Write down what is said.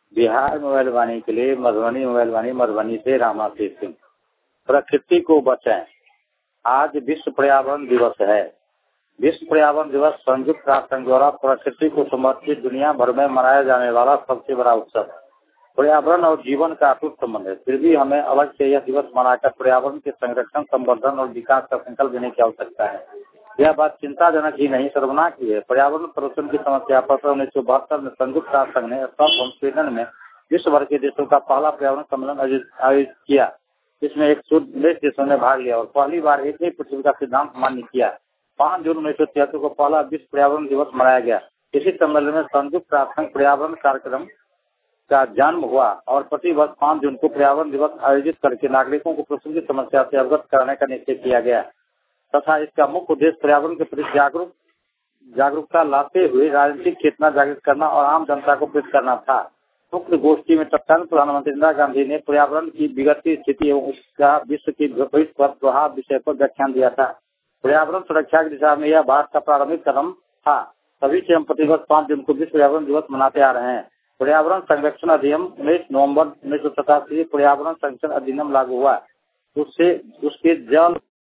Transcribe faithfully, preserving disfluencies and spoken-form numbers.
Bihar mobile वाणी के लिए Madhubani mobile वाणी मधुबनी से रामाशीष सिंह। प्रकृति को बचाएं। आज विश्व पर्यावरण दिवस है। विश्व पर्यावरण दिवस संयुक्त राष्ट्र संघ द्वारा प्रकृति को समर्पित दुनिया भर में मनाया जाने वाला सबसे बड़ा उत्सव है। पर्यावरण और जीवन का अटूट संबंध है, फिर भी हमें अलग से यह दिवस मनाकर पर्यावरण के संरक्षण, संवर्धन और विकास का संकल्प लेने की आवश्यकता है। यह बात चिंताजनक ही नहीं शर्मनाक ही है। पर्यावरण प्रदूषण की समस्या पर उन्नीस सौ बहत्तर में संयुक्त राष्ट्र संघ ने स्टॉकहोम स्वीडन में विश्व भर के देशों का पहला पर्यावरण सम्मेलन आयोजित किया। इसमें एक सौ उन्नीस देशों ने भाग लिया और पहली बार एक ही पृथ्वी का सिद्धांत मान्य किया। पाँच जून उन्नीस सौ तिहत्तर को पहला विश्व पर्यावरण दिवस मनाया गया। इसी सम्मेलन में संयुक्त राष्ट्र संघ पर्यावरण कार्यक्रम का जन्म हुआ और प्रति वर्ष पाँच जून को पर्यावरण दिवस आयोजित करके नागरिकों को प्रदूषण की समस्या से अवगत कराने का निश्चय किया गया तथा इसका मुख्य उद्देश्य पर्यावरण के प्रति जागरूक जागरूकता लाते हुए राजनीतिक चेतना जागृत करना और आम जनता को प्रेरित करना था। मुख्य गोष्ठी में तत्कालीन प्रधानमंत्री इंदिरा गांधी ने पर्यावरण की बिगड़ती स्थिति एवं उसका विश्व की भविष्य पर प्रभाव विषय पर व्याख्यान दिया था। पर्यावरण सुरक्षा की दिशा में यह भारत का प्रारंभिक कदम था। तभी से हम प्रतिवर्ष पाँच जून को विश्व पर्यावरण दिवस मनाते आ रहे हैं। पर्यावरण संरक्षण अधिनियम उन्नीस नवम्बर उन्नीस सौ सतासी पर्यावरण संरक्षण अधिनियम लागू हुआ। उससे उसके जल